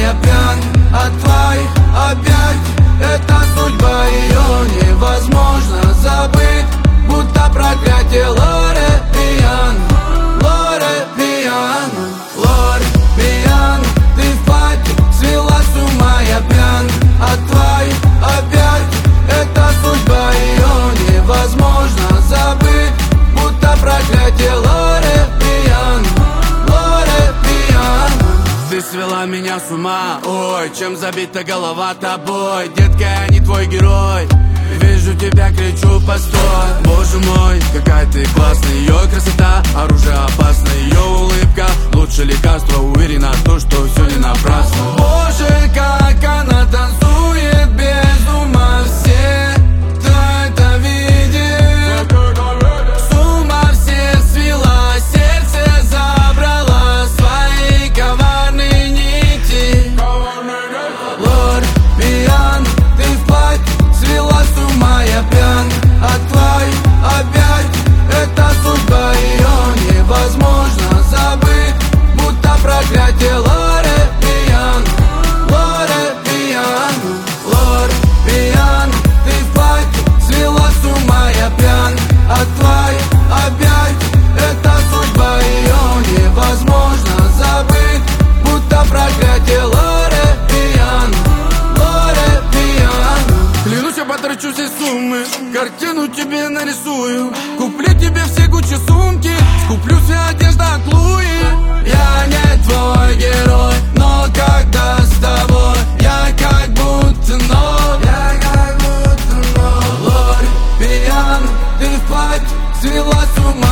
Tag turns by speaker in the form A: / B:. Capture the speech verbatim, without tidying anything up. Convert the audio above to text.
A: я пьян от твоих объятий. Это судьба, ее невозможно забыть, будто проклятие. Лоре Пиано, Лоре Пиано, Лоре Пиано. Ты в пати свела с ума, я пьян от твоих объятий. Это судьба, ее невозможно забыть, будто проклятие. Лоре Пиано, Лоре Пиано. Ты свела меня с ума, ой, чем забита голова тобой. Детка, я не твой герой, вижу тебя, кричу, постой. Боже мой, какая ты классная, ее красота оружие опасно, ее улыбка лучше лекарства, уверена в том, что все не напрасно. Боже, как она танцует без ума, все кто это видит, с ума всех свела, сердце забрала свои коварные нити. Лоре Пиано, ты в пати свела с ума, я пьян от твоих объятий. Это судьба, ее невозможно забыть, будто проклятие. Лоре Пиано, Лоре Пиано, Лоре Пиано. Ты в пати свела с ума, я пьян от твоих объятий. Это судьба, ее невозможно забыть, будто проклятие. Лоре Пиано, Лоре Пиано. Клянусь, я потрачу все суммы, картину тебе нарисую, куплю тебе все Гуччи сумки, скуплю все одежда от Луи. Я не твой герой, но когда с тобой я как будто ноль, я как будто ноль. Лоре Пиано, ты в пати свела с ума,